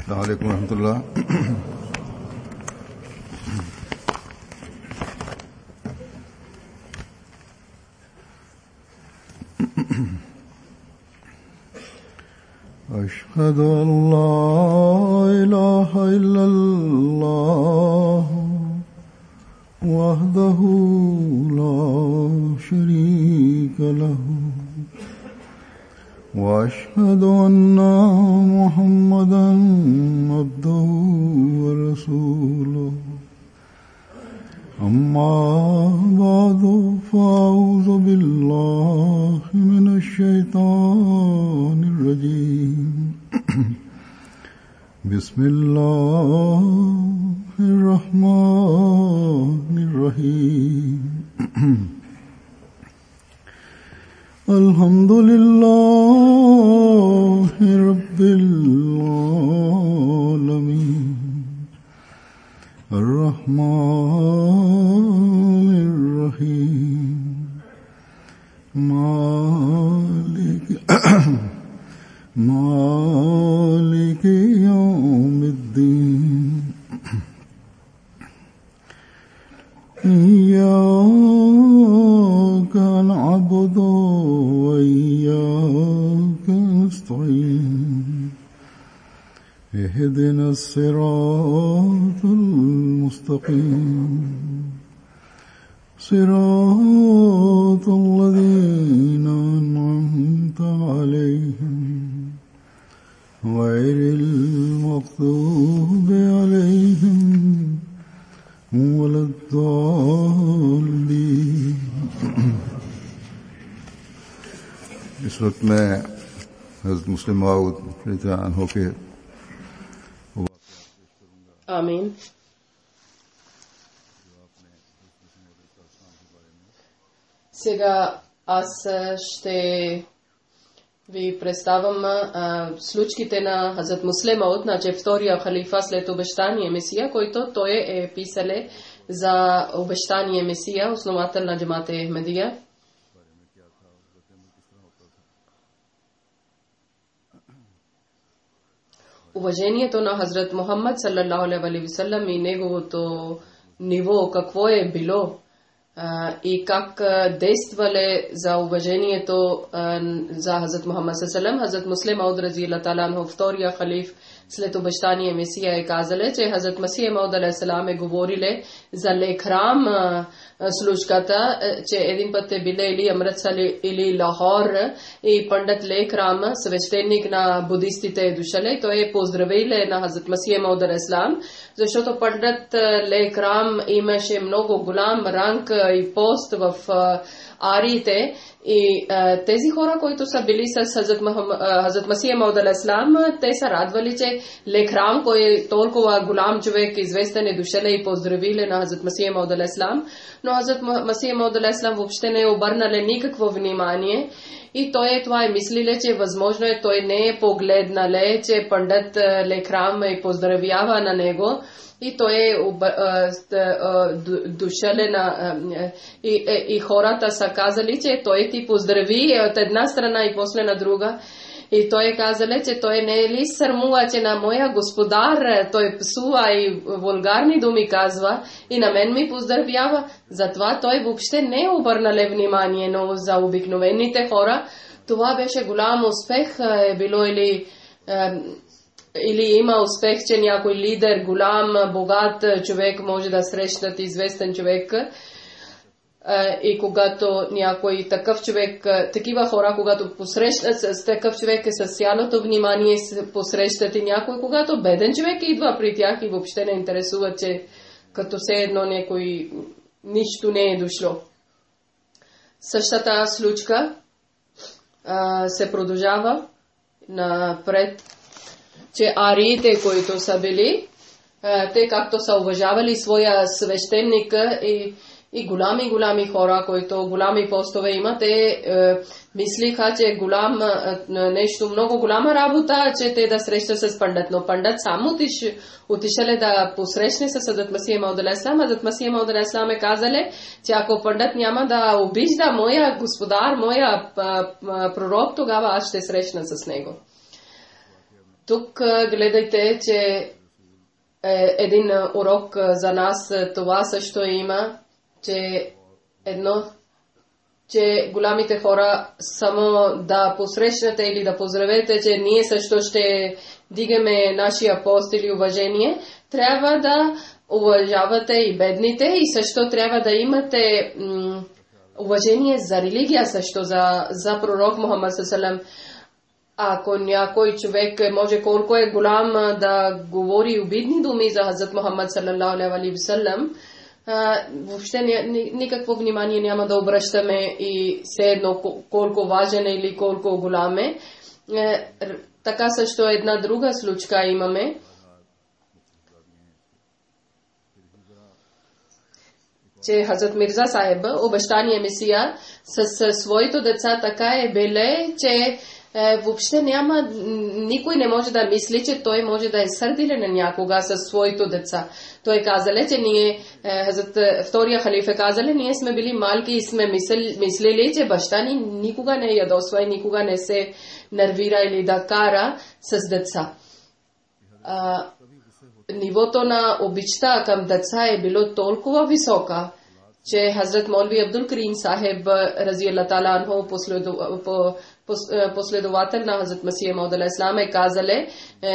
अस्सलामुअलैकुम रहमतुल्लाह। أشهد أن لا إله إلا الله وحده لا شريك له وأشهد أن محمدا عبده ورسوله أما بعد فأعوذ بالله من الشيطان الرجيم بسم الله الرحمن الرحيم الحمد لله رب العالمين الرحمن الرحيم مالك يوم الدين إياك نعبد وإياك نستعين اهدنا الصراط المستقيم صراط الذين أنعمت عليهم غير المغضوب عليهم ولا الضالين। इस वक्त मैं हज़रत मुस्लिम मऊद रज़ियल्लाहु अन्हु के Amin. Сега аз ще ви представям случките на Хазрат Муслим Мауд, значи втория халифа след обещания Месия, който той е писале за обещания Месия, основател на джамата Ахмедия. Уважението на Хазрат Мухаммад саллаллаху алейхи ва саллям и неговото ниво какво е било и как действале за уважението за Хазрат Мухаммад саллаллаху алейхи ва саллям. Хазрат Муслим Мауд разияллаху таала анху, втория халиф след обещания Месия, е казале, че Хазрат Масих Мауд алейхиссалам е говориле за лекрам случката, че един път е биле или Амритсар или Лахор и пандит Лекрам, свещеник на будистите е дошъл. Той е поздравиле на Хазрат Масих Мауд алейхиссалам, защото пандит Лекрам имаше много голям ранг и пост в ариите. И тези хора, които са били с Хазрат Масих Мауд алейхиссалам, те са радвали, че Лекрам, кой е толкова голям човек, известен, е дошъл и поздравили на Хазрат Масих Мауд алейхиссалам. Но Хазрат Масих Мауд алейхиссалам въобще не е обърнали никакво внимание. И той това е мислиле, че възможно е той не е погледнале, че пандит Лекрам е поздравява на него. И той е дошъл и хората са казали, че той ти поздрави от една страна и после на друга. И той е казал, че той не е ли сърмува, че на моя господар той псува и вулгарни думи казва и на мен ми поздравява. Затова той въобще не е обърнал внимание, но за обикновените хора това беше голям успех. Е било или има успех, че някой лидер, голям, богат човек може да срещнат известен човек. И когато някой такъв човек, такива хора, когато посрещат с такъв човек с цялото внимание, посрещат и някой, когато беден човек идва при тях и въобще не интересува, че като все едно някой нищо не е дошло. Същата случка се продължава напред, че ариите, които са били, те както са уважавали своя свещеник и голями хора, които голями постове имат, те мислиха, че нещо много голяма работа, че те да срещат с пандит. Но пандит само отишеле да посрещне с Хазрат Масих Мауд алейхиссалам. Хазрат Масих Мауд алейхиссалам е казале, че ако пандит няма да обижда моя господар, моя пророк, тогава аз ще срещна с него. Тук гледайте, че един урок за нас това също има, че голямите хора само да посрещнете или да поздравете, че ние също ще дигаме нашия пост или уважение, трябва да уважавате и бедните и също трябва да имате уважение за религия също, за пророк Мухаммад саллаллаху. Ако някой човек може колко е голям да говори обидни думи за Хазрат Мухаммад саллаллаху алейхи ва саллям, въобще никакво внимание няма да обръщаме и все едно колко важен е или колко голям е. Така също една друга случка имаме. Че Хазрат Мирза Сахеб, обещания Месия, с своите деца така е биле, че въобще никой не може да мисли, че той може да е сърдилен на някога със своите деца. Той казале, че ние, втория халиф е казале, ние сме били малки и сме мислили, че баща ни никога не ядосва и никога не се нервира или да кара с деца. Нивото на обичта към деца е било толкова висока, че Хазрат Молви Абдул Карим Сахеб разияллаху таала анху последовател на Хазрат Масия Мауд алейхиссалам е казале,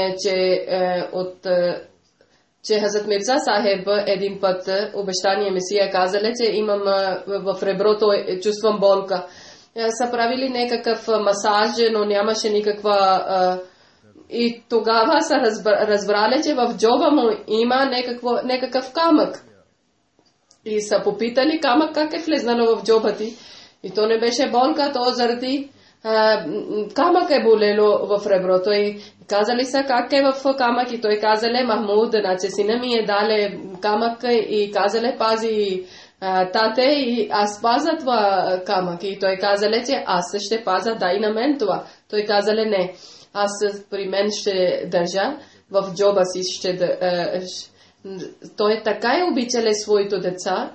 че Хазрат Мирза Сахеб един път обещания Месия казале, че имам в реброто чувствам болка. Са правили някакъв масаж, но нямаше никаква. И тогава са разбрали, че в джоба му има някакъв камък. И са попитали камък как е влезнало в джоба ти. И то не беше болка, то заради камък е болело в реброто. И казали са как е в камък. И той казале, Махмуд, значи сина ми е дале камък и казале, пази тате и аз паза това камък. И той казале, че аз ще паза, дай на мен това. Той казале, не. Аз при мен ще държа, в джоба си той така е обичале своите деца.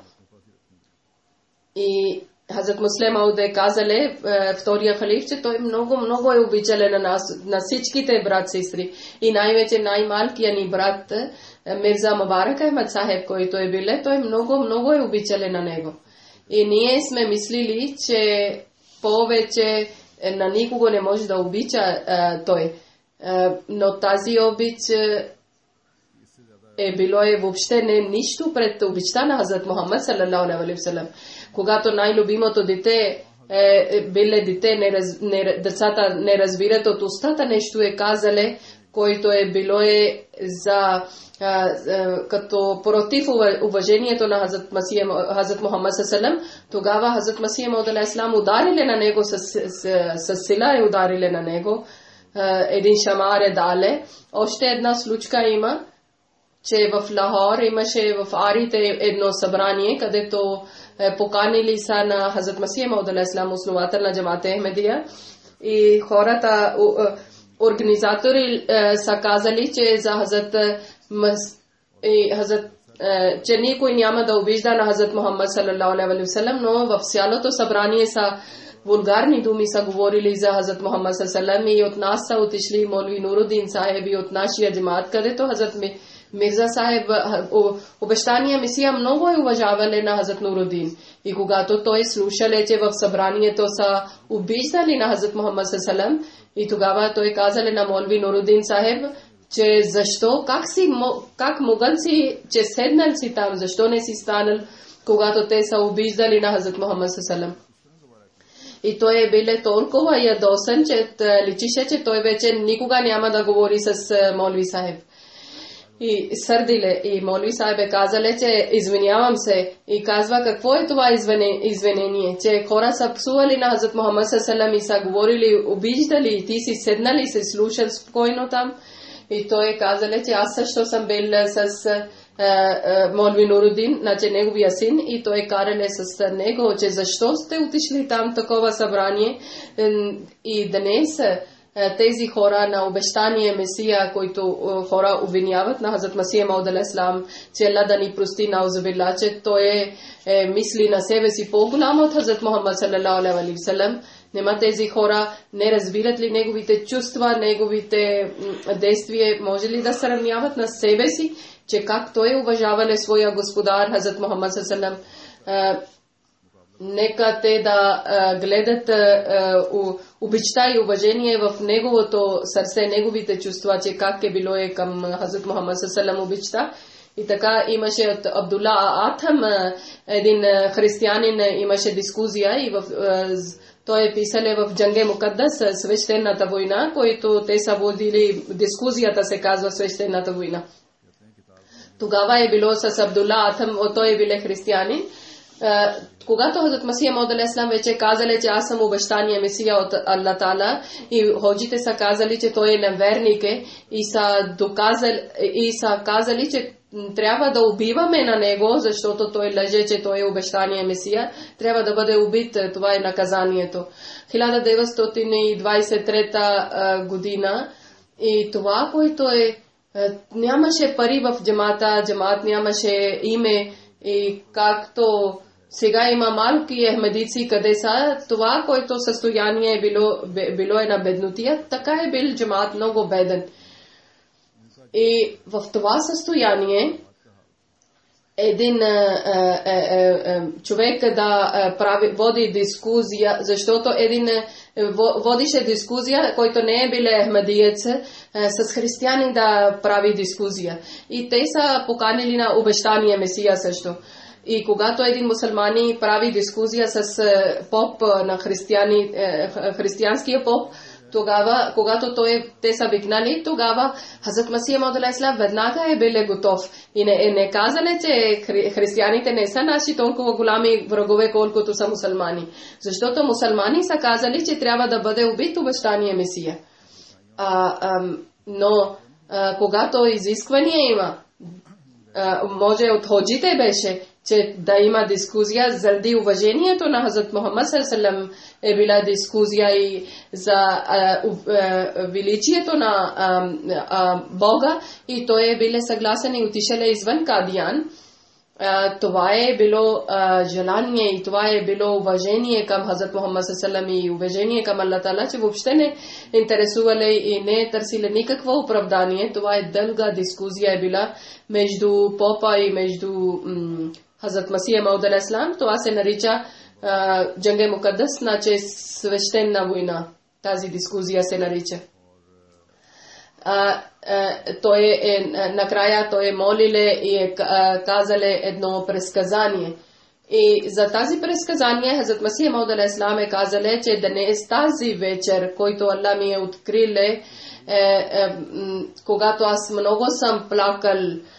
И Хазрат Муслим Мауд е казале, втория халиф, че той много е обичале на нас, на всичките брат сестри. И най-вече най-малкия ни брат Мирза Мубарак Ахмед Сахеб, който е биле, той много е обичале на него. И ние сме мислили, че повече на никого не може да обича той. Но тази обич е било въобще нищо пред обичта на Хазрат Мухаммад саллаллаху алейхи ва саллям. Когато най-любимото дете биле дете, децата не разбират от устата нещо е казале, който е било за като против уважението на Хазрат Мухаммад саллаллаху, тогава Хазрат Масия Мауд алейхиссалам ударили на него с сила и ударили на него. Един шамар е дале. Още една случка има, че в Лахор имаше в Арите едно събрание, където поканили са на Хазрат Масия Мауд алейхиссалам, основател на Джамат Ахмедия, и хората организатори са казали, че за че никой няма да обижда на Хазрат Мухаммад саллаллаху алейхи ва саллям, но в цялото събрание са вулгарни думи са говорили за Хазрат Мухаммад саллаллаху алейхи ва саллям, и от нас са отишли Молви Нурудин Сахеби от нашия джамат, където Хазрат Мирза Сахеб обещания Месия много е уважавали на Хазрат Нурудин. И когато той слушале, че в събранието са обиждали на Хазрат Мухаммад саллаллаху алейхи ва саллям, и тогава той казале на Молви Нурудин Сахеб, че защо, как могат си, че седнал си там, защо не си станал, когато те са обиждали на Хазрат Мухаммад саллаллаху алейхи ва саллям. И той е биле толкова ядосен, че личише, че той вече никога няма да говори с Молви Сахеб. И сърдиле, и Молви Сахеб е казале, че извинявам се, и казва какво е това извинение, че хора са псували на Хазрат Мухаммад саллаллаху алейхи ва саллям и са говорили, обиждали, и ти си седнали и се слушал спокойно там. И той е казале, че аз също съм бил с Молви Нурудин, значи неговия син, и той карале с него, че защо сте отишли там такова събрание. И днес тези хора на обещание Месия, които хора обвиняват на Хазрат Масия Мауд алейхиссалам, че Аллах да ни прости наузубилла, че той мисли на себе си по-голям от Хазрат Мухаммад саллаллаху алейхи ва саллям. Нема тези хора, не разбират ли неговите чувства, неговите действия, може ли да сравняват на себе си, че как той уважавале своя господар Хазрат Мухаммад саллаллаху алейхи. Нека те да гледат обичта и уважение в неговото сърце, неговите чувства, че как е било към Хазрат Мухаммад саллаллаху алейхи обичта. И така имаше от Абдулла Атхам, един християнин, имаше дискусия и той е писал в Джанге Мукаддас, свещената война, който те са водили, дискусията се казва свещената война. Тогава е било с Абдулла Атхам, той е бил християнин. Когато Хазрат Масия Мауд алейхиссалам вече казали, че аз съм обещания Месия от Аллах Таала и ходжите са казали, че той е неверник и са казали, че трябва да убиваме на него, защото той лъже, че той е обещания Месия, трябва да бъде убит, това е наказанието. 1923 година и това, което нямаше пари в джамат нямаше име и както сега има малки ахмедици, къде са, това, което състояние е било на беднотия, така е бил джамат много беден. И в това състояние един човек да води дискусия, защото един водише дискусия, който не е бил ахмедиец, с християнин да прави дискусия. И те са поканили на обещания Месия също. И когато един мусулмани прави дискусия с поп на християнския поп, тогава, когато те са викнали, тогава Хазрат Масия Мауд алейхиссалам веднага е бил готов. И не казали, че християните не са наши толкова голями врагове, колкото са мусулмани. Защото мусулмани са казали, че трябва да бъде убит обещания Месия. Но когато изисквания има, може от ходжите беше, че да има дискусия заради уважението на Хазрат Мухаммад саллаллаху алейхи е била дискусия и за величието на Бога и той е бил съгласен и отишъл извън Кадиян. Това е било желание и това е било уважение към Хазрат Мухаммад саллаллаху алейхи и уважение към Аллах Таала, че въобще не интересували и не търсили никакво оправдание. Това е дълга дискусия е била между попа и между Хазрат Масия Мауд алейхиссалам. Това се нарича Джанге Мукаддас, значи свещена война. Тази дискусия се нарича. Накрая той е молиле и е казале едно предсказание. И за тази предсказание Хазрат Масия Мауд алейхиссалам е казале, че днес тази вечер, който Аллах ми е откриле, когато аз много съм плакал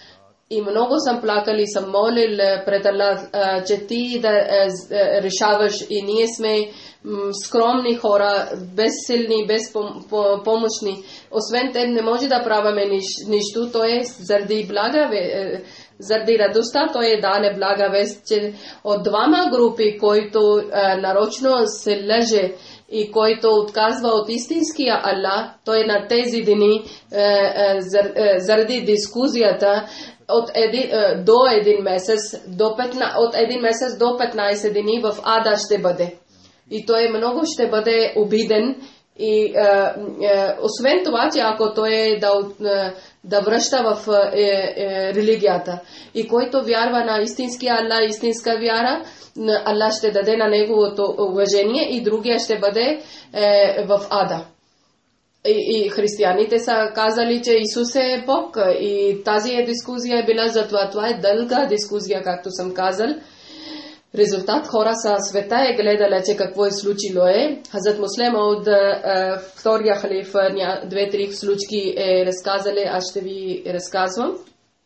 и съм молил пред Аллах, че ти да решаваш и ние сме скромни хора, безсилни, безпомощни. Освен те не може да правиме нищо, то е заради заради радостта, той е даде блага вест, че от двама групи, който нарочно се лъже и който отказва от истинския Аллах, той на тези дни заради дискусията от един месец до 15 дни в ада ще бъде. И той много ще бъде обиден. И освен това, че ако той да връща в религията и който вярва на истинския Аллах, истинска вяра, Аллах ще даде на неговото уважение и другия ще бъде в ада. И християните са казали, че Исус е Бог. И тази дискусия е била за това. Това е дълга дискусия, както съм казал. Резултат хора са света е гледали, че какво е случило Хазрат Муслема от втория халиф, 2-3 случки е разказали, аз ще ви разказвам.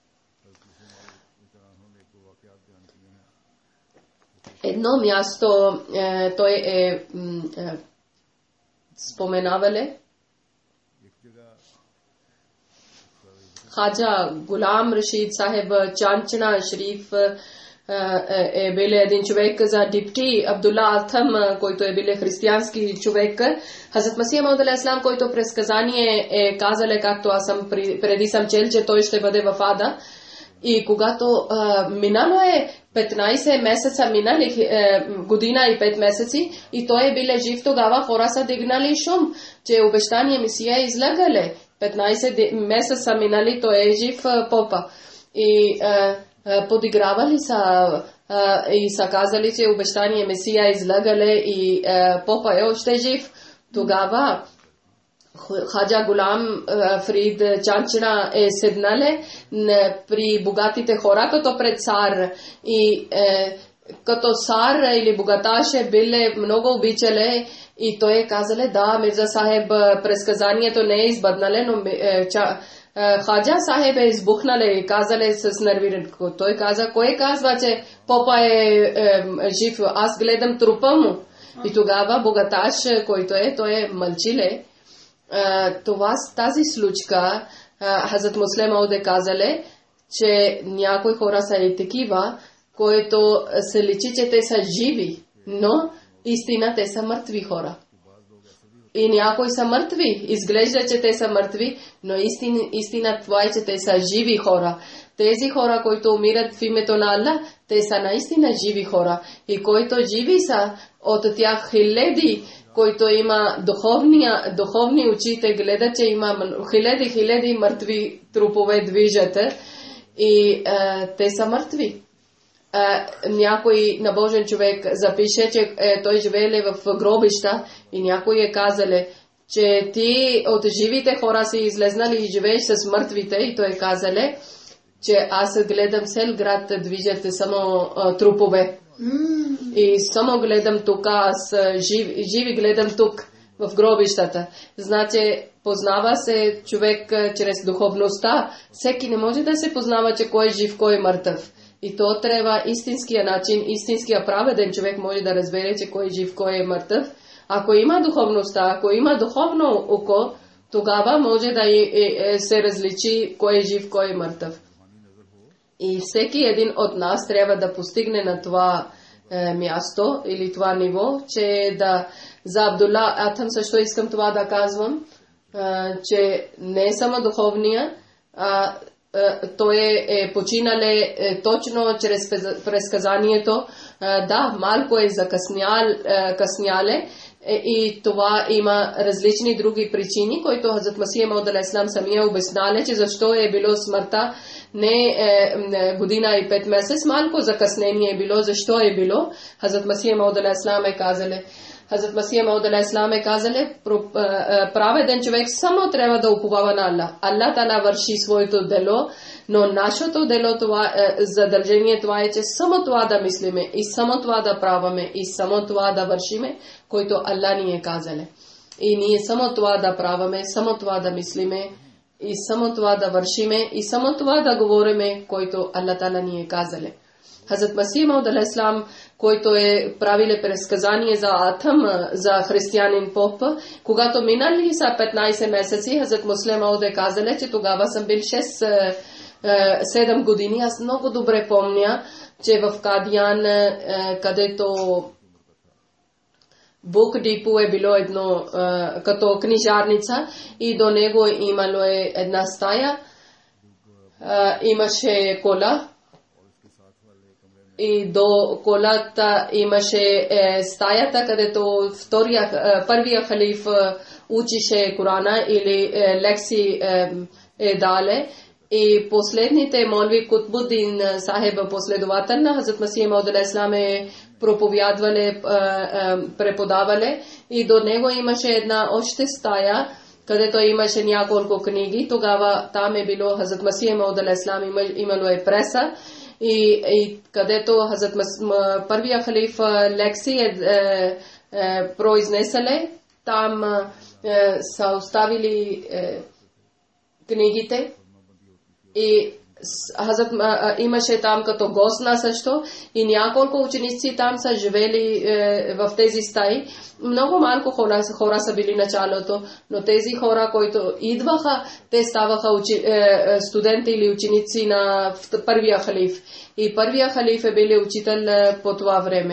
Едно място той е споменавали. Хаджа Гулам Рашид Сахеб Чанчна Шариф е бил един човек за дипти Абдулла Атхам, който е бил християнски човек. Хазрат Масия Мауд алейхиссалам, който предсказание е казал, както аз преди съм чел, че той ще бъде в ада. И когато минало е 15 месеца, минали година и 5 месеци, и той е биле жив, тогава хора са дигнали шум, че обещания Месия е излагале. 15 месеца минали, той е жив попа. И подигравали са и са казали, че обещание Месия е излагале и попа е още жив. Тогава Хаджа Гулам Фрид Чанчина е седнале при богатите хора като пред цар и като цар или богаташ е биле много обичале и той е казале да, Мирза Сахеб предсказанието не е избъднале, но Хаджа Сахеб е избухнале и казале с нервирането. Той каза, кой казва, че попа е жив, аз гледам трупа му. И тогава богаташ, който е, той е мълчиле. Това тази случка Хазрат Муслим Мауд е казале, че някои хора са и такива, които се личи, че те са живи, но истина те са мъртви хора. И някои са мъртви, изглежда, че те са мъртви, но истина това е, че те са живи хора. Тези хора, които умират в името на Аллах, те са наистина живи хора. И които живи са от тях хиляди, който има духовни очите, гледа, че има хиляди мъртви трупове движат и те са мъртви. Някой набожен човек запише, че той живееле в гробища и някой е казале, че ти от живите хора си излезнали и живееш с мъртвите и той казале, че аз гледам цел град движат само трупове. И само гледам тук, аз живи гледам тук в гробищата. Значи познава се човек чрез духовността. Всеки не може да се познава, че кой е жив, кой е мъртъв. И то трябва истинския начин, истинския праведен човек може да разбере, че кой е жив, кой е мъртъв. Ако има духовността, ако има духовно око, тогава може да се различи кой е жив, кой е мъртъв. И всеки един от нас трябва да постигне на това място или това ниво, че да за Абдулла Атъм също искам това да казвам, че не е само духовния, той е починале точно чрез предсказанието. Да, малко е закъсняле и това има различни други причини, които Хазрат Масия Мауд алейхиссалам самия обяснале, че защо е било смъртта не година и 5 месец, малко закъснение е било, защо е било. Хазрат Масия Мауд алейхиссалам е казале, Хазрат Масия Мауд алейхиссалам е казале, праведен човек само трябва да уповава на Аллах. Аллах Таала върши своето дело, но нашето дело, това задължение, това е, че само това да мислиме и само това да правиме и само това да вършиме, който Аллах ни е казале. И ние само това да правиме, само това да мислиме и само това да вършиме и само това да говориме, който Аллах Таала ни е казале. Хазрат Масия Мауд алейхиссалам, който е правиле предсказание за Атъм, за християнин поп, когато минали са 15 месеци, Хазрат Муслим Мауд е казале, че тогава съм бил 6-7 години. Аз много добре помня, че в Кадиян, където Бук Дипо е било едно като книжарница и до него имало една стая, имаше кола и до колата имаше стаята, където първия халиф учише Корана или лекции дале. И последните молви Кутбудин Сахеб, последовател на Хазрат Масия Мауд алейхиссалам, проповядвали, преподавали и до него имаше една още стая, където имаше няколко книги. Тогава там е било Хазрат Масия Мауд алейхиссалам, имало е преса и където Хазрат първия халиф лекции произнесале, там са оставили книгите. И Хазрат имаше там като гостна също и няколко ученици там са живели в тези стаи. Много малко хора са били началото, но тези хора, които идваха, те ставаха студенти или ученици на първия халиф. И първия халиф е били учител по това време.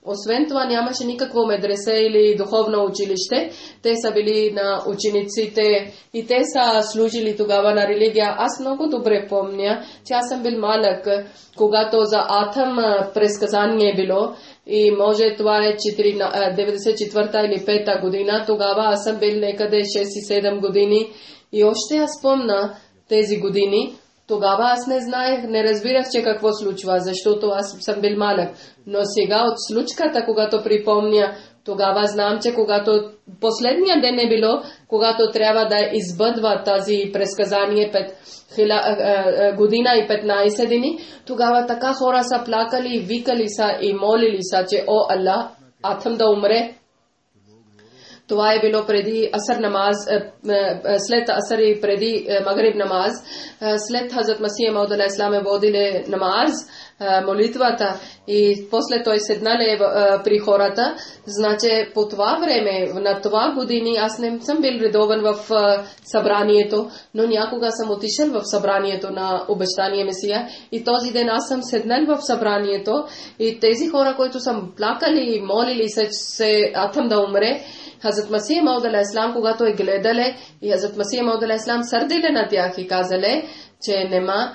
Освен това нямаше никакво медресе или духовно училище. Те са били на учениците и те са служили тогава на религия. Аз много добре помня, че аз съм бил малък, когато за Атъм предсказание било и може това е 94-та или 5-та година. Тогава аз съм бил некъде 6 и 7 години и още аз помня тези години. Тогава аз не знаех, не разбирах, че какво случва, защото аз съм бил малък. Но сега от случката, когато припомня, тогава знам, че когато последния ден е било, когато трябва да избъдва тази предсказание година и 15 дни, тогава така хора са плакали, викали са и молили са, че о Аллах, Атъм да умре. Това е било преди Асър намаз, след Асър и преди Магриб намаз, след Хазрат Масия Мауд алейхи ислам е водили намаз, молитвата и после той седнале при хората. Значи по това време, на това години, аз не съм бил редовен в събранието, но някога съм отишъл в събранието на обещания Месия и този ден аз съм седнал в събранието и тези хора, които съм плакали и молили се Атъм да умре, Хазрат Масия Мауд алейхи ислам, когато е гледале и Хазрат Масия Мауд алейхи ислам сърдиле на тях и казале, че нема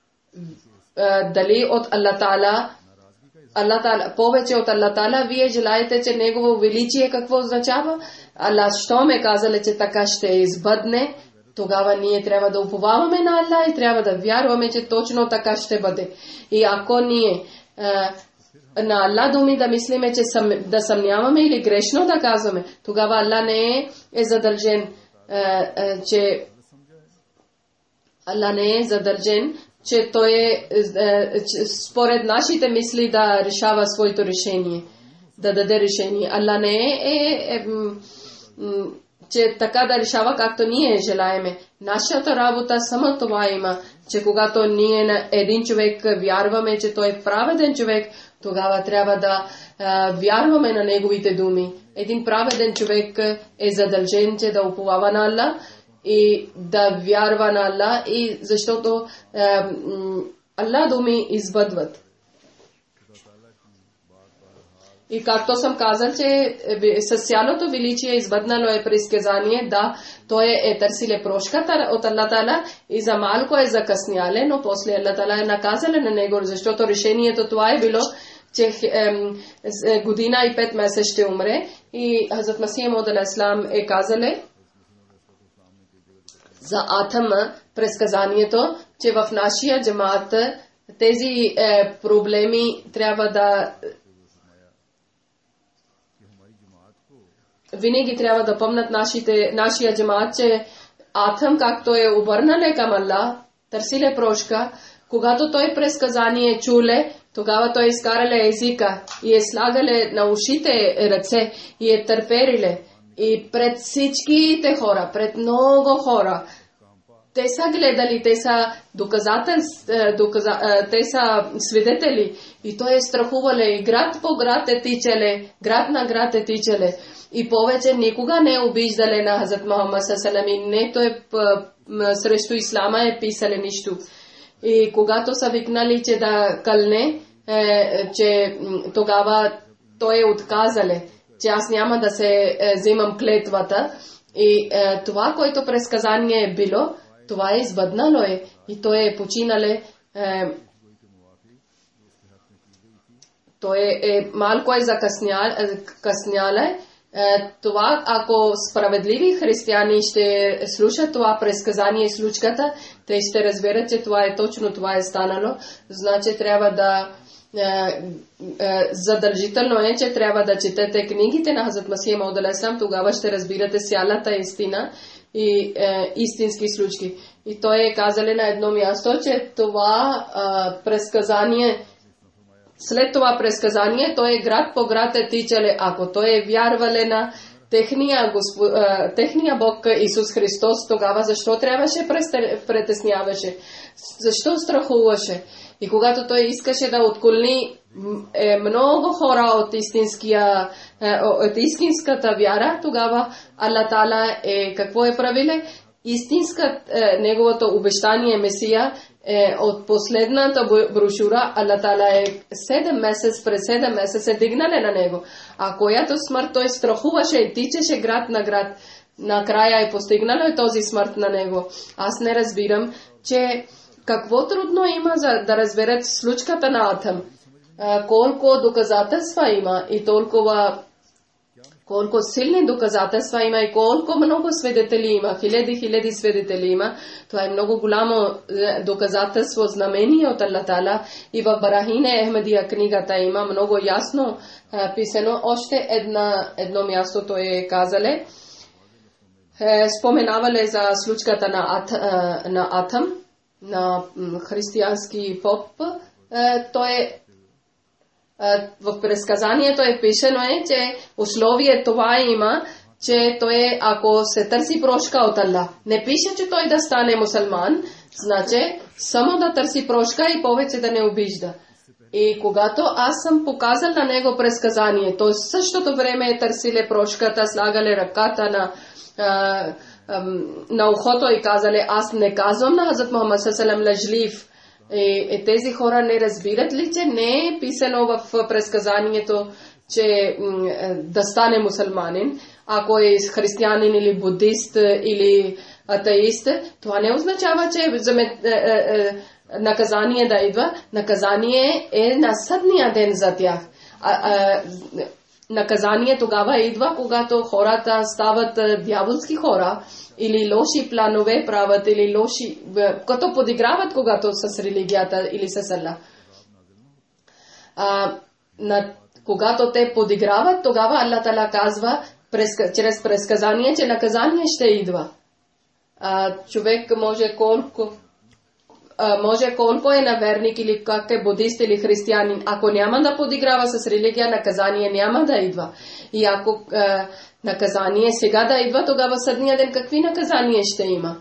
дали от Аллах Таала, повече от Аллах Таала, вие желаете, че Негово величие какво означава? Аллах, що ме казале, че така ще избъдне, тогава ние трябва да уповаваме на Аллах и трябва да вярваме, че точно така ще бъде. И ако ние на Аллах думи да мислиме, че да съмняваме или грешно да казваме, тогава Аллах не е задължен, че Аллах не е задължен, че той е според нашите мисли да решава своето решение, да даде решение. Аллах не е че така да решава както ние желаеме. Нашата работа само това има, че когато ние на един човек вярваме, че той е праведен човек, тогава трябва да вярваме на неговите думи. Един праведен човек е задължен, че да уповава на Аллах и да вярва на Аллах, и защото Аллах думи избъдват. И както съм казал, че с цялото величие избъднало е предсказание, да, той е търсиле прошката от Аллах Таала и за малко е закъсняле, но после Аллах Таала е наказале на него, защото решението това е било, че година и 5 месеца ще умре и Хазрат Масия Мауд алейхи ислам е казале за Атъм предсказанието, че в нашия джамаат тези проблеми трябва да винаги трябва да помнят нашия джамаат, че Атъм, както е обърнале към Аллах, търсиле прошка, когато той предсказание чуле, тогава той изкарале езика и е слагале на ушите ръце и е търпериле. И пред всичките хора, пред много хора, те са гледали, те са те са свидетели. И той е страхувале и град по град е тичале, град на град е тичале. И повече никога не е обиждале на Хазрат Мухаммад саллаллаху алейхи ва саллям, не той срещу ислама е писале нищо. И когато са викнали, че да кълне, че тогава той е отказале, че аз няма да се взимам клетвата. И това, което предсказание е било, това е избъднало е. И той е починале. Той е малко е закъсняле. Това, ако справедливи християни ще слушат това предсказание и случката, те ще разберат, че това е точно това е станало. Значи трябва да задължително е, че трябва да четете книгите на Хазрат Масия Мауд алейхи ислам, тогава ще разбирате цялата истина и истински случки. И той е казали на едно място, че това предсказание, след това предсказание, той е град по град е тичале. Ако той е вярвале на техния Бог Исус Христос, тогава защо трябваше притесняваше? Защо страхуваше? И когато той искаше да отколни много хора от истинската вяра, тогава Аллах Таала какво е правиле? истинска неговото обещание Месија е од последната брошура. Аллах Таала е 7 месец, пред 7 месец се дигнале на него. А којато смрт тој страхуваше и тичеше град на град, на краја е постигнало и този смърт на него. Аз не разбирам, че какво трудно има за да разберат случката на Атъм. Колко доказателства има и толкова колко силни доказателства има и колко много свидетели има, хиляди свидетели има. Това е много голямо доказателство, знамение от Аллах Таала. И в Барахине Ахмедия книгата има много ясно писано. Още едно място той е казале. Споменавале за случката на Атъм, на християнски поп. Той в предсказанието е пишено че условие това има, че той ако се търси прошка от Аллах. Не пише, че той да стане мусулман, значи само да търси прошка и повече да не обижда. И когато аз съм показал на него предсказание, той в същото време е търсиле прошката, слагале ръката на ухото и казале, аз не казвам на Хазрат Мухаммад салам лъжлив. И тези хора не разбират ли, че не е писано в предсказанието, че да стане мусулманин, ако е християнин или будист или атеист, това не означава, че наказание да идва. Наказание е на съдния ден за тях. Наказание тогава идва, когато хората стават дяволски хора или лоши планове правят, или лоши, като подиграват когато с религията или с Аллах. Когато те подиграват, тогава Аллах Таала казва чрез предсказание, че наказание ще идва. Човек може колко е наверник или как е будист или християнин, ако няма да подиграва с религия, наказание няма да идва. И ако наказание сега да идва, тогава съдния ден какви наказания ще има?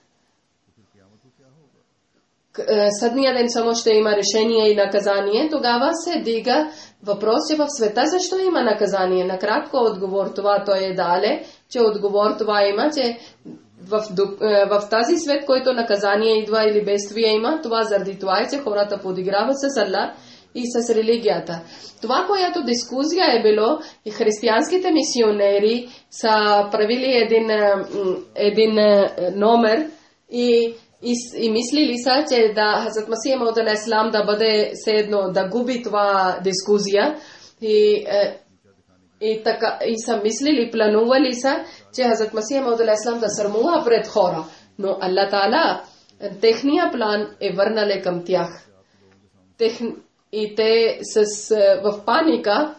Съдния ден само ще има решение и наказание, тогава се дига въпрос, че в света защо има наказание. Накратко отговор това той е дале, че отговор това има, че в тази свет, който наказание идва или бедствие има, това заради това е, че хората подиграват с Аллах и с религията. Това, която дискусия е било, и християнските мисионери са правили един номер и мислили са, че да Хазрат Масих Мауд алейхиссалам да бъде седно, да губи това дискусия и са мислили, планували са, че Хазрат Масих Мауд алейхиссалам да сърмува пред хора. Но Аллах Таала, техния план е върнале към тях. И те в паника,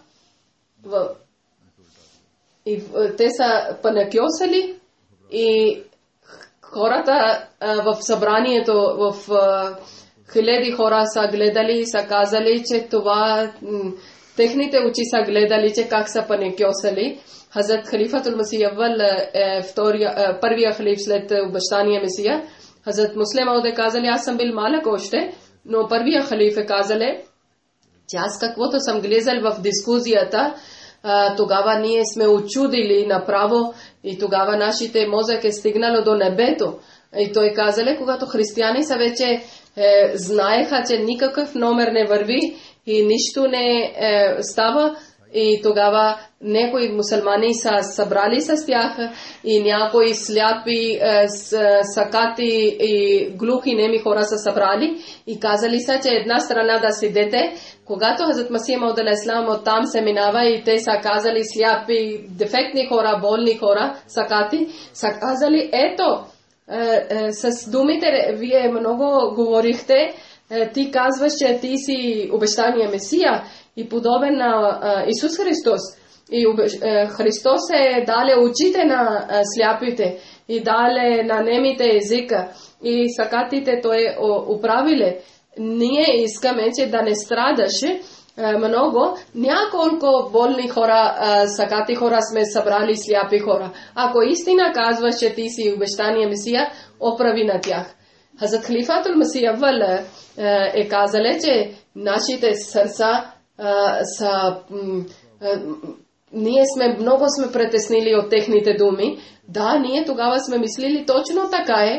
те са паникьосали и хората в събранието, в хиляди хора са гледали и са казали, че това техните очи са гледали, че как са паникьосали. Хазрат Халифатул Масих Аввал, първия халиф след обещания Месия, Хазрат Муслим Мауд казали, аз съм бил малък още, но първия халиф е казали, че аз каквото съм гледал в дискусията, тогава ние сме очудили направо и тогава нашите мозък е стигнало до небето. И той казале, когато християни са вече знаеха, че никакъв номер не върви и нищо не става, и тогава някои мусулмани са събрали с тях и някои сляпи, сакати и глухи неми хора са събрали и казали са, че една страна да седете. Когато Хазрат Масих Мауд алейхиссалам оттам се минава и те са казали сляпи, дефектни хора, болни хора, сакати, са казали, ето, с думите вие много говорихте, ти казваш, че ти си обещания Месия и подобен на Исус Христос. И Христос е дале очите на сляпите и дале на немите езика и сакатите той управиле. Ние искаме, че да не страдаше много. Няколко болни хора, сакати хора сме събрали, сляпи хора. Ако истина казваш, че ти си обещания Месия, оправи на тях. Хазрат Халифатул Масих Аввал е казале, че нашите сърца са ние много сме притеснили от техните думи. Да, ние тогава сме мислили точно така е.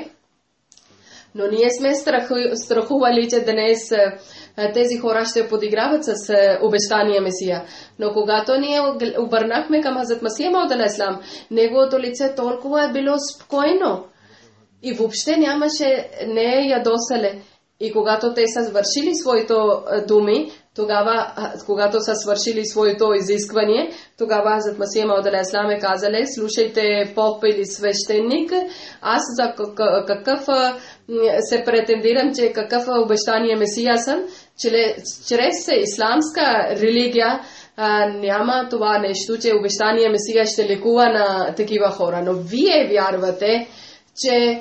Но ние сме страхували, че днес тези хора ще подиграват с обещания Месия. Но когато ние обърнахме към Хазрат Масия Мауд алейхиссалам, неговото лице толкова е било спокойно и въобще не е ядосале. И когато те са свършили своите думи, тогава, когато са свършили своето изискване, тогава Хазрат Масия Мауд алейхиссалам е казали: слушайте, поп или свещеник, аз за какъв се претендирам, че какъв обещание Месия съм, чрез исламска религия няма това нещо, че обещание Месия ще лекува на такива хора. Но вие вярвате, че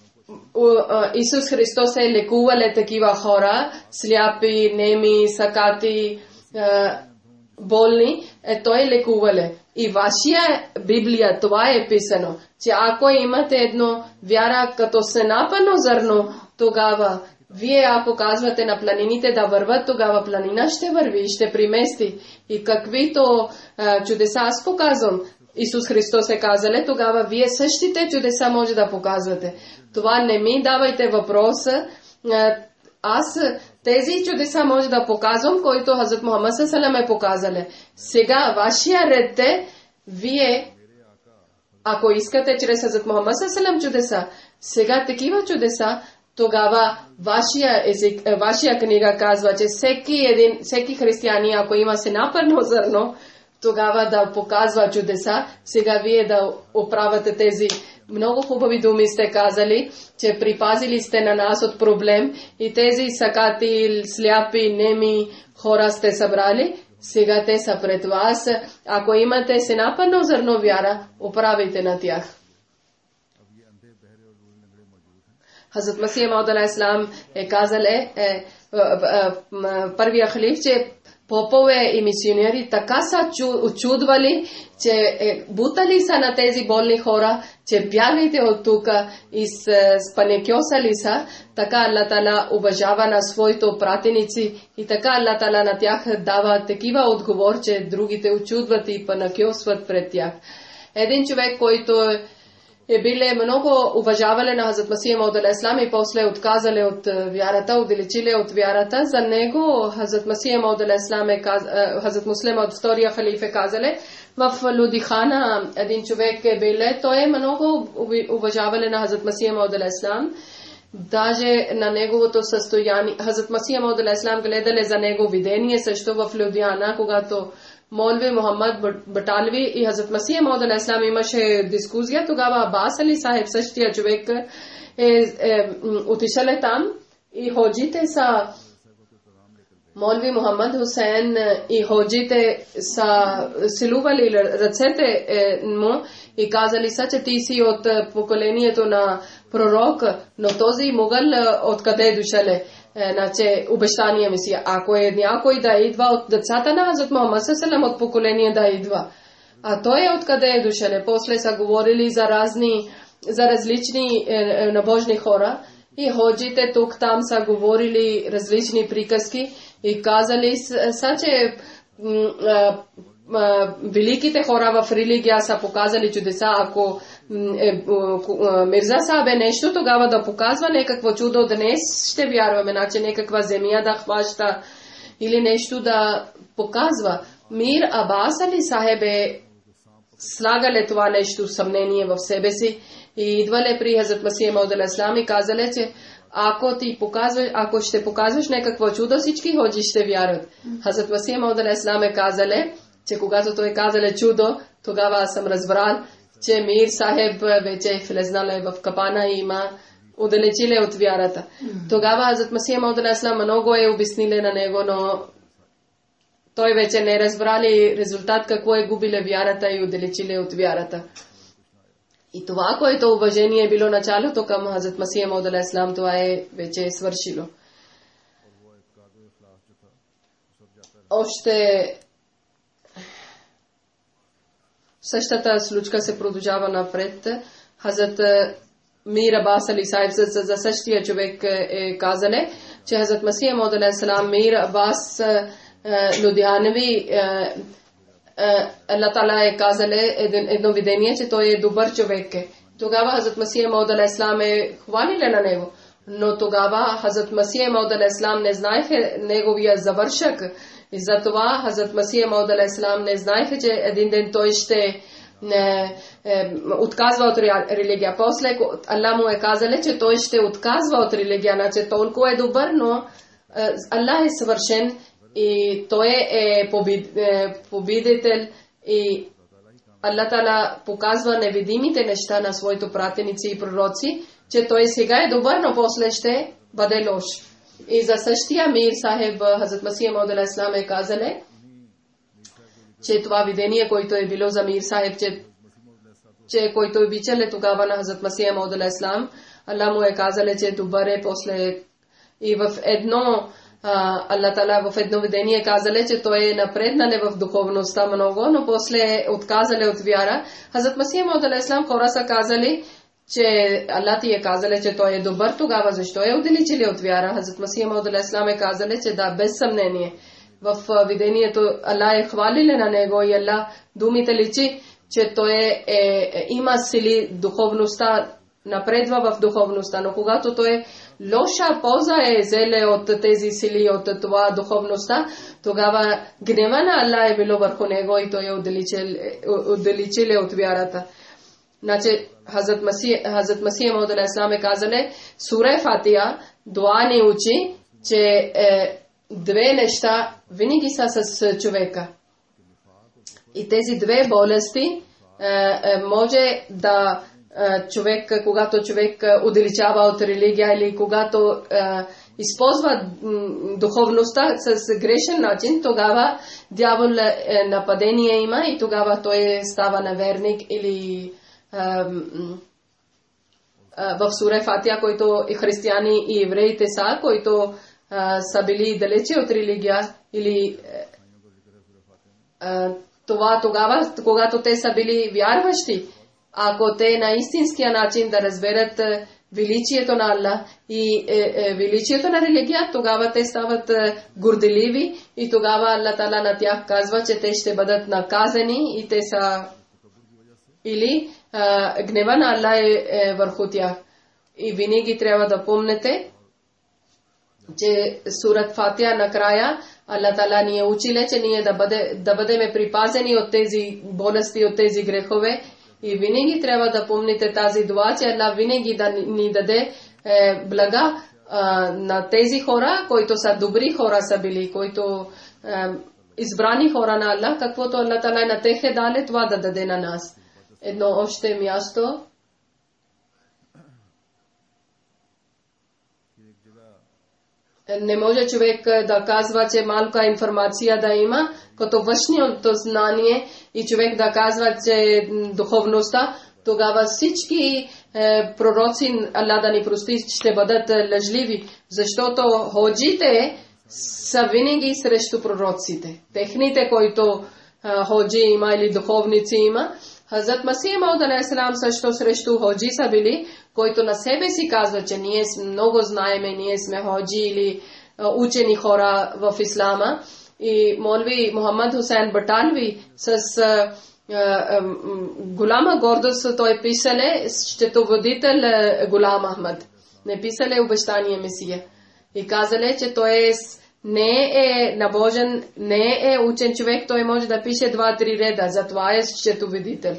Исус Христос е лекувал такива хора, сляпи, неми, сакати, болни, той е лекувал. И вашия Библия, това е писано, че ако имате едно вяра като сенапано зърно, тогава вие ако казвате на планините да върват, тогава планина ще върви и ще примести. И каквито чудеса аз показвам, Исус Христос е казал, тогава вие същите чудеса може да показвате. Това не ми давайте въпроса. Аз тези чудеса може да показвам, който Хазрат Мухаммад салам е показале. Сега вашия ред е, вие, ако искате чрез Хазрат Мухаммад салам чудеса, сега такива чудеса, тогава вашия книга казва, че всеки християнин, ако има сенапърно зърно, тогава да показва чудеса. Сега вие да оправяте тези много хубави думи сте казали, че припазили сте на нас от проблем и тези сакати, сляпи, неми хора сте събрали. Сега те са пред вас. Ако имате сенапърно зърно вяра, оправите на тях. Хазрат Масия Мауд алейхиссалам е казал, първия халиф, че попове и мисионери така са очудвали, че бутали са на тези болни хора, че бягайте от тук и спанекьосали са, така Аллах Таала уважава на своите пратеници и така Аллах Таала на тях дава такива отговор, че другите очудват и панекьосват пред тях. Един човек, който били много уважавали на Хазрат Масия Мауд алейхиссалам и после отказали от вярата, отдалечили от вярата. За него Хазрат Масия Мауд алейхиссалам Хазрат Муслим от втория халиф е казали, в Лудихана един човек е бил, той е много уважавали на Хазрат Масия Мауд алейхиссалам. Даже на неговото състояние, Хазрат Масия Мауд алейхиссалам гледали за него видение също в Людиана, когато Молви Мухаммад Баталви и Хазрат Масия Мауд алейхиссалам имаше дискусия, тогава Абас Али Сахиб, същия човек, отишъл там и ходжите са Молви Мухаммад Хусейн и ходжите са силували ръцете му и казали са, че ти си от поколението на пророк, но този могъл откъде е дошъл? Значи обещание Месия. Ако е някой да идва от децата на Хазрат Мухаммад салам от поколение да идва. А той откъде е дошъл? После са говорили за различни набожни хора и ходжите тук там са говорили различни приказки и казали са, че великите хора в религия са показали чудеса. Ако Мирза Сахаб е нещо, тогава да показва някакво чудо, днес ще вярваме, значи някаква земя да хваща или нещо да показва. Мир Абас Али Сахаб е слагали това нещо съмнение в себе си и идвали при Хазрат Масия Мауд алейхиссалам и казали, че ако ще показваш някакво чудо, всички ходжи ще вярват. Хазрат Масия Мауд алейхиссалам е казали, че когато той казали чудо, тогава аз съм разбрал, че Мир Сахиб вече е влезнал в капана и има отдалечили от вярата. Тогава Хазрат Масия Мауд алейхиссалам много е обяснили на него, но той вече не разбрали резултат какво е губили вярата и отдалечили от вярата. И това, което уважение е било началото към Хазрат Масия Мауд алейхиссалам, това е вече свършило. Още същата случка се продължава напред. Хазрат Мир Абас Али Сахиб за същия човек е казали, че Хазрат Масия Мауд алейхиссалам Мир Абас Лудианви Аллах Таала е казале едно видение, че той е добър човек. Тогава Хазрат Масих Мауд алейхиссалам хвалили на него. Но тогава Хазрат Масих Мауд алейхиссалам не знаеха неговия завършък. И затова Хазрат Масих Мауд алейхиссалам не знаеха, че един ден той ще отказва от религия. После Аллах му е казале, че той ще отказва от религия. Значи толкова е добър, но Аллах е съвършен и той е победител и Аллах Таала показва невидимите неща на своите пратеници и пророци, че той сега е добър, но после ще бъде лош. И за същия Мир Сахиб Хазрат Масих Мауд алейхиссалам е казале, че това видение, което е било за Мир Сахиб, че който обичале тогава на Хазрат Масих Мауд алейхиссалам, Аллах му е казале, че добър е после. И в едно Аллах Таала в едно видение казале, че той е напреднале в духовността много, но после отказале от вяра. Хазрат Масих Мауд алейхиссалам хора са казали, че Аллах ти е казале, че той е добър, тогава защо е отдалечили от вяра? Хазрат Масих Мауд алейхиссалам е казале, че да, без съмнение. В видението Аллах е хвалили на него и Аллах думите личи, че той има сили духовността, напредва в духовността, но когато той лоша полза е взеле от тези сили, от това духовността, тогава гнева на Аллах е било върху него и той е отдалечил от вярата. Значи Хазрат Масих Мауд алейхиссалам е казале, сура Фатиха, дуа ни учи, че две неща винаги са с човека. И тези две болести може да човек, когато човек отдалечава от религия или когато използва духовността с грешен начин, тогава дявол нападение има и тогава той става неверник или в сура Фатиха, който и християни и евреите са, които са били далече от религия или това тогава, когато те са били вярващи, ако те на истинския начин да разберат величието на Аллах и величието на религия, тогава те стават горделиви и тогава Аллах Таала на тях казва, че те ще бъдат наказани и те са или гнева на Аллах е върху тях. И винаги трябва да помните, че сурат Фатиха накрая Аллах Таала ни е училе, че ние да бъдем припазени от тези болести, от тези грехове. И винаги трябва да помните тази дуа, че Аллах винаги да ни даде блага на тези хора, които са добри хора са били, които избрани хора на Аллах, каквото Аллах Таала на тех е дале, това да даде на нас. Едно още място. Не може човек да казва, че малка информация да има, като външното знание и човек да казва, че духовността, тогава всички пророци, Аллах да ни прости, ще бъдат лъжливи, защото ходжите са винаги срещу пророците. Техните, които ходжи има или духовници има, Хазрат Масих Мауд алейхиссалам също срещу ходжи са били, който на себе си казва, че ние много знаеме, ние сме ходжи или учени хора в ислама. И Молви Мухаммад Хусейн Баталви с голяма гордост той писале счетоводител Гулам Ахмад. Не писале обещание Месия. И казале, че той не е набожен, не е учен човек, той може да пише 2-3 реда, затова е счетоводител.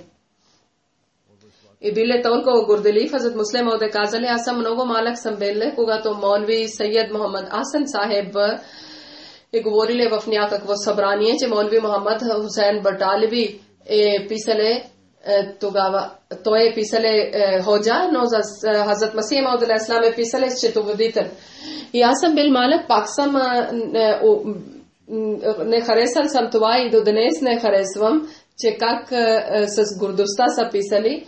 И биле толкова горделив, Хазрат Муслим Мауд казали, аз съм много малък съм бил, когато Молви Сайед Мухаммад Асан Сахеб е говорили в някакво събрание, че Молви Мухаммад Хусейн Баталви е писале тогава. Той е писале ходжа, но за Хазрат Масих Мауд алейхиссалам е писале счетоводител. И аз съм бил малък, пак съм не харесал съм това и до днес не харесвам, че как с гордостта са писали.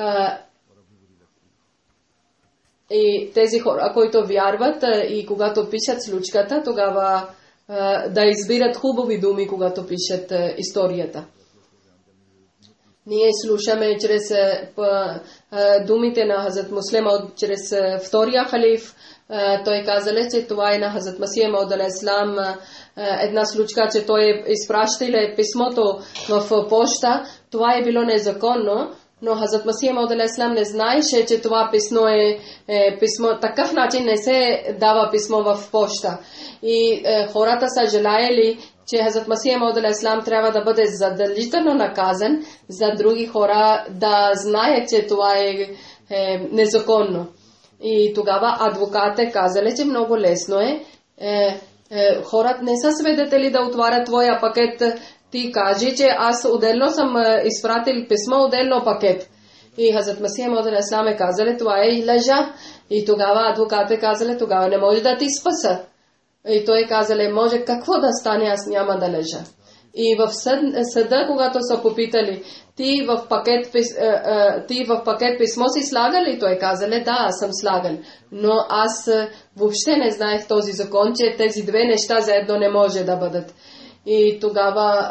И тези хора, които вярват и когато пишат случката, тогава да избират хубави думи, когато пишат историята. Ние слушаме чрез думите на Хазрат Муслим чрез втория халиф. Той казале, че това е на Хазрат Масия Мауд алейхиссалам една случка, че той изпращал писмото в поща. Това е било незаконно, но Хазрат Масия Мауд алейхиссалам не знаеше, че това писмо е писмо. Такъв начин не се дава писмо в поща. И хората са желаели, че Хазрат Масия Мауд алейхиссалам трябва да бъде задължително наказан за други хора да знаят, че това е незаконно. И тогава адвокатите казали, че много лесно е. Хората не са свидетели да отварят твоя пакет. Ти кажи, че аз отделно съм изпратил писмо, отделно пакет. И Хазрат Масия Мауд алейхиссалам е казали, това е лъжа. И тогава адвокатите казали, тогава не може да ти спаса. И той казали, може какво да стане, аз няма да лежа. И в съда, когато са попитали, ти в пакет писмо си слагал? И той казали, да, аз съм слагал. Но аз въобще не знаех този закон, че тези две неща заедно не може да бъдат. И тогава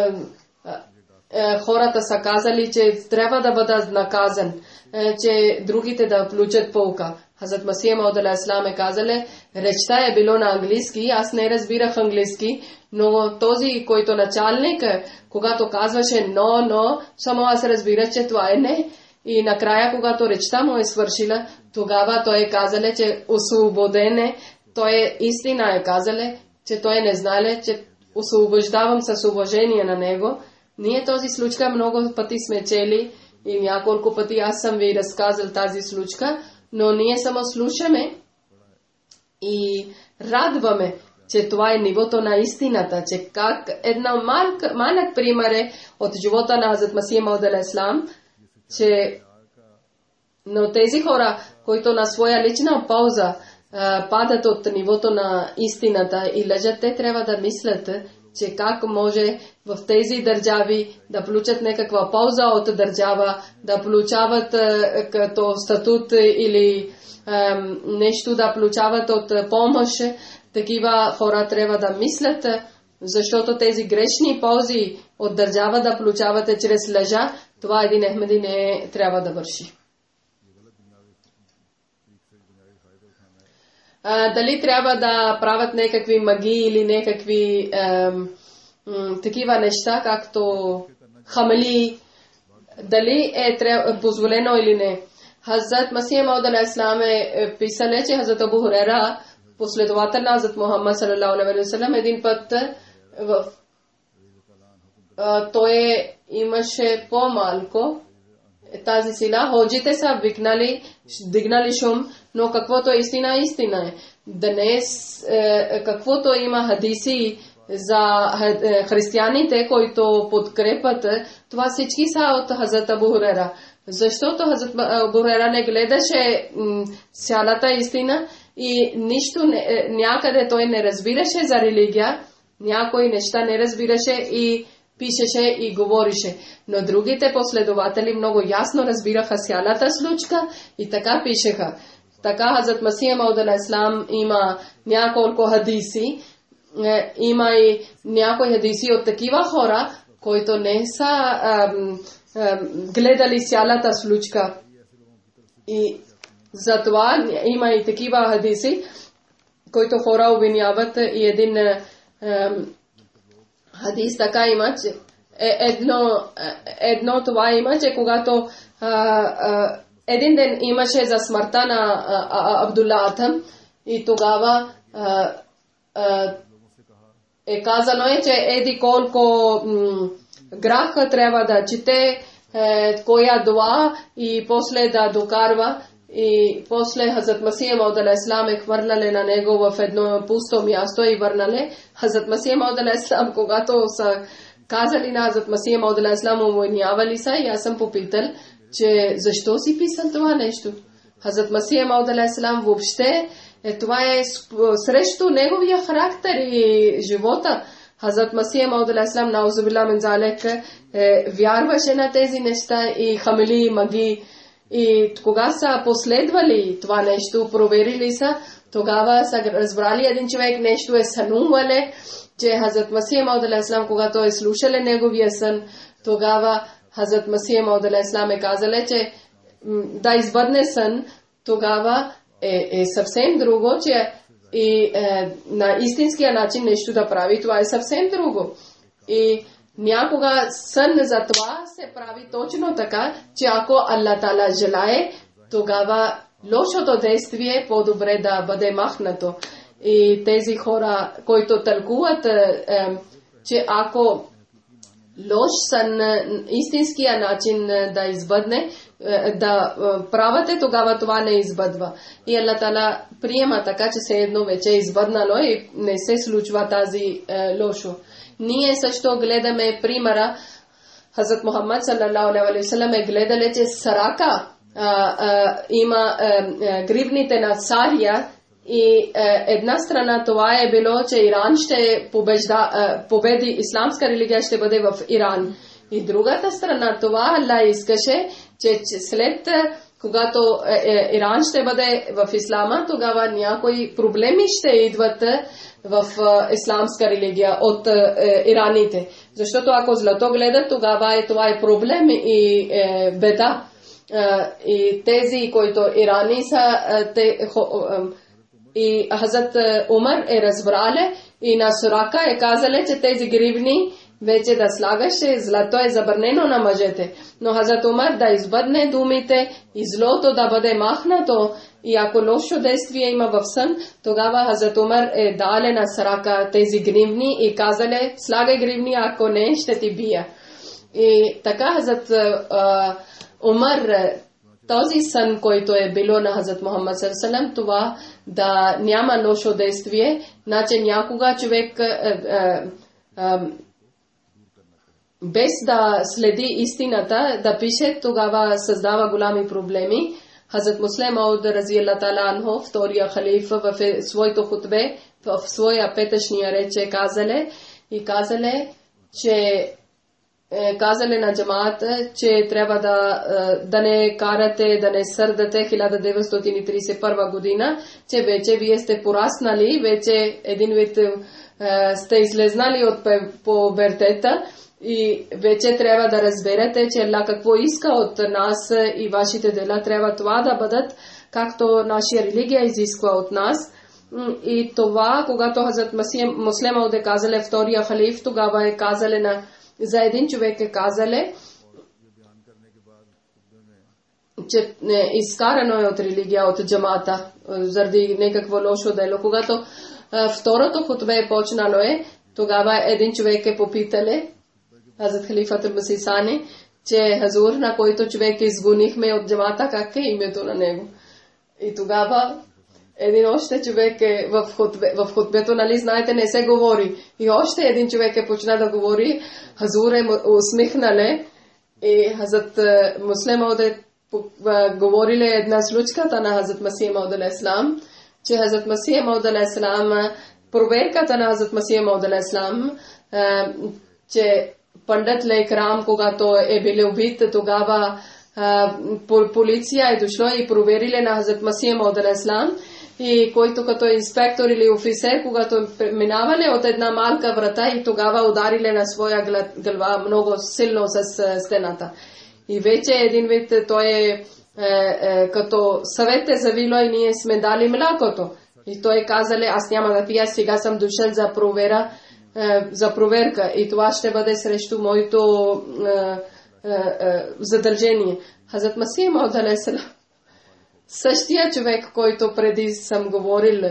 хората са казали, че трябва да бъдат наказан, че другите да получат полка. Хазрат Масия Мауд алейхиссалам е казали, речта е било на английски, аз не разбирах английски, но този, който началник, когато казваше но, само аз разбирах, че това е не. И накрая, когато речта му е свършила, тогава той е казали, че освободен е, той е истина е казали, че той не знае, че освобождавам с уважение на него. Ние този случка много пъти сме чели и няколко пъти аз съм ви разказал тази случка, но ние само слушаме и радваме, че това е нивото на истината, че как една малък пример е от живота на Хазрат Масия Мауд алейхиссалам, че но тези хора, които на своя лична полза падат от нивото на истината и лежат, те трябва да мислят, че как може в тези държави да получат някаква полза от държава, да получават като статут или нещо да получават от помощ. Такива хора трябва да мислят, защото тези грешни ползи от държава да получавате чрез лъжа, това един Ахмеди не трябва да върши. Дали трябва да правят някакви магии или някакви такива неща, както хамали, дали е позволено или не. Хазрат Масия Мауд алейхиссалам е писал, че Хазрат Абу Хурайра, последовател на Хазрат Мухаммад саллалаху алейхи ва саллям, един път той имаше по-малко тази сила. Ходжите са дигнали шум, но каквото е истина е. Днес, каквото има хадиси за християните, които подкрепят, това всички са от Хазрат Абу Хурайра. Защото Хазрат Абу Хурайра не гледаше цялата истина и нищо някъде той не разбираше за религия, някои неща не разбираше и пишеше и говорише. Но другите последователи много ясно разбираха цялата случка и така пишеха. Така Хазрат Масия Мауд алейхиссалам има няколко хадиси, има и някои хадиси от такива хора, които не са гледали цялата случка. И затова има и такива хадиси, които хора обвиняват и един хадис така има, че едно това има, че когато един ден имаше за смъртта на Абдулла Атам и тогава е казано че еди колко грах трябва да чете, коя дуа и после да докарва. И после Хазрат Масия Мауд алейхиссалам е хвърляли на него в едно пусто място и върнали. Хазрат Масия Мауд алейхиссалам, когато са казали на Хазрат Масия Мауд алейхиссалам, уволнявали са и аз съм попитал, че защо си писал това нещо. Хазрат Масия Мауд алейхиссалам въобще това е срещу неговия характер и живота. Хазрат Масия Мауд алейхиссалам наузубилла мин залик вярваше на тези неща и хамили, маги. И кога са последвали това нещо, проверили са, тогава са разбрали един човек нещо е сънувале, че Хазрат Масия Мауд алейхиссалам, когато е слушали неговия сън, тогава Хазрат Масия Мауд алейхиссалам е казал, че да избъдне сън, тогава е съвсем друго, че и на истинския начин нещо да прави, това е съвсем друго. И някога сън за това се прави точно така, че ако Аллах Таала желае, тогава лошото действие е по-добре да бъде махнато. И тези хора, които тълкуват, че ако лош сън истинския начин да избъдне, да правите, тогава това не избъдва. И Аллах Таала приема така, че се едно вече е избъднало и не се случва тази лошо. Ние също гледаме примера. Хазрат Мухаммад саллалаху алейхи ва саллям е гледали, че сарака има гривните на царя и една страна това е било, че Иран ще победи, исламска религия ще бъде в Иран. И другата страна това Аллах искаше, че след когато Иран ще бъде в ислама, тогава някои проблеми ще идват в исламска религия от ираните. Защото ако злато гледат, тогава това е проблем и беда. И тези, които ирани са, и Хазрат Умар е разбрале и на Сурака е казале, че тези гривни вече да слагаше, злато е забранено на мъжете. Но Хазрат Умар да избъдне думите и злото да бъде махнато. И ако лошо действие има в сън, тогава Хазрат Умар е дале на Сурака тези гривни и казале, слагай гривни, ако не, ще ти бия. И така Хазрат Умар, този сън, който е било на Хазрат Мухаммад саллаллаху алейхи ва саллям, това да няма лошо действие, значи някога човек без да следи истината, да пише, тогава създава голями проблеми. Хазрат Муслим Мауд разияллаху таала анху, втория халифа, в своето хутбе, в своя петъчния реч казале, че казале на джамаата, че трябва да не карате, да не сърдате 1931 година, че вече вие сте пораснали, вече един вид сте излезнали от пубертета и вече трябва да разберете, че Аллах какво иска от нас и вашите дела трябва това да бъдат, както нашия религия изисква от нас. И това, когато Хазрат Муслим Мауд е казале, втория халиф, тогава е казале за един човек е казале, че изкарано е от религия, от джамата, заради някакво лошо дело. Когато второто хутбе е почнало тогава един човек е попитале, Хазрат халифът Масисани, че Хазур, на който човек изгонихме от джамата, как е името на него. И тогава един още човек е в хутбето, нали, знаете, не се говори. И още един човек е почна да говори, Хазур е усмихнале и Хазрат Муслим Мауд говорили една случката на Хазрат Масия Мауд алейхиссалам, че Хазрат Масия Мауд алейхиссалам, проверката на Хазрат Масия Мауд алейхиссалам, че Пандит Лекрам, когато е бил убит, тогава полиция е дошло и проверили на Хазрат Масия Мауд алейхиссалам, и който като инспектор или офицер, когато минавали от една малка врата и тогава ударили на своя глава много силно с стената. И вече един вид той като съвете завило и ние сме дали млякото. И той казали, аз няма да пия, сега съм дошъл за проверка и това ще бъде срещу моето задължение. Хазрат Масия Мауд алейхиссалам, същия човек, който преди съм говорил,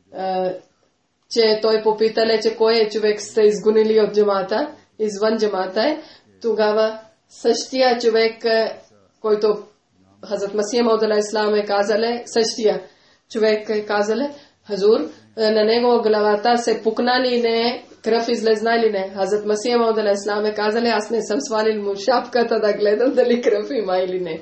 че той попитале, че кой е човек сте изгонили от джамата, извън джамата, тогава същия човек, който Хазрат Масия Мауд алейхиссалам е казале, същия човек е казале, Хазур, на него главата се пукнали и не кръв излезна или не. Хазрат Масия Мауд алейхиссалам е казале, аз не съм свалил му шапката да гледам дали кръв има или не.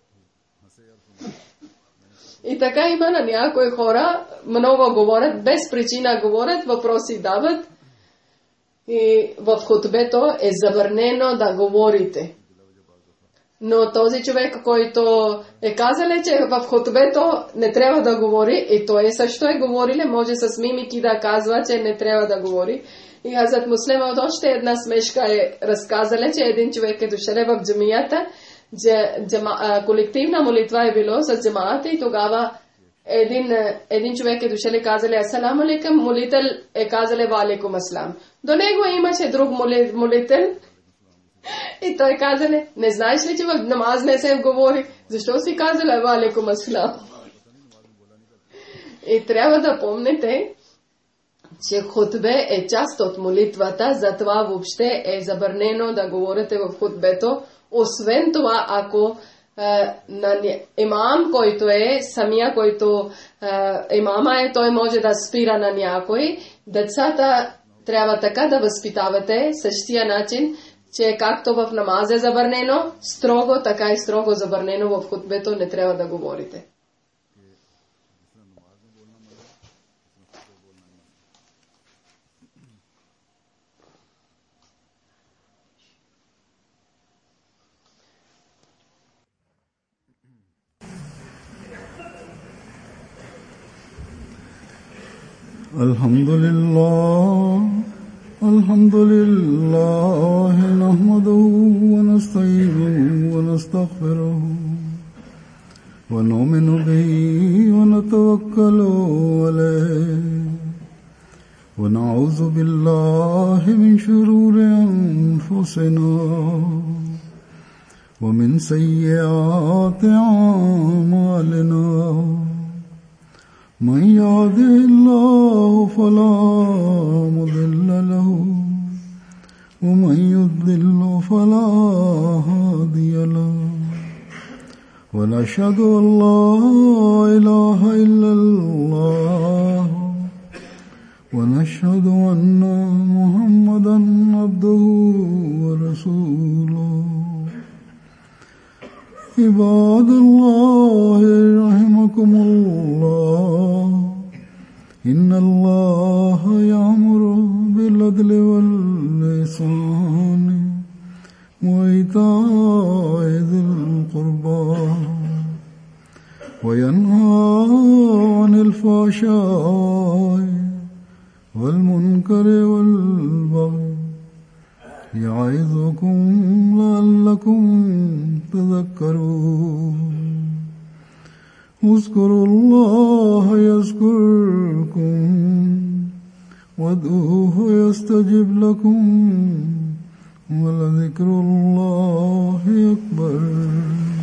И така има на някои хора, много говорят, без причина говорят, въпроси дават. И в хутбето е забранено да говорите. Но този човек, който е казал, че в хутбето не трябва да говори, и той също е говорил, може с мимики да казва, че не трябва да говори. И Хазрат Муслим от още една смешка е разказала, че един човек е дошъл в джамията, колективна молитва е било с джамаата и тогава един човек е дошъл и казали асалам алейкум, молител е казали ва алейкум аслам. До него имаше друг молител и той казали, не знаеш ли, че в намаз не се говори, защо си казали ва алейкум аслам? И трябва да помните, че хутбе е част от молитвата, затова въобще е забранено да говорите в хутбето. Освен това, ако имам, който е самия, който имама е, той може да спира на някой. Децата трябва така да възпитавате същия начин, че както в намаз е забранено, строго, така и строго забранено в хутбето не трябва да говорите. الحمد لله نحمده ونستعينه ونستغفره ونؤمن به ونتوكل عليه ونعوذ بالله من شرور أنفسنا ومن سيئات أعمالنا من يهده الله فلا مضل له ومن يضلل فلا هادي له ونشهد أن لا إله إلا الله ونشهد أن محمدا عبده ورسوله عباد الله رحمكم الله إن الله يأمر بالعدل والإحسان وإيتاء ذي القربى وينهى عن الفحشاء والمنكر والبغي يعظكم لعلكم تذكرون اذكروا الله يذكركم وادعوه يستجب لكم ولذكر الله أكبر.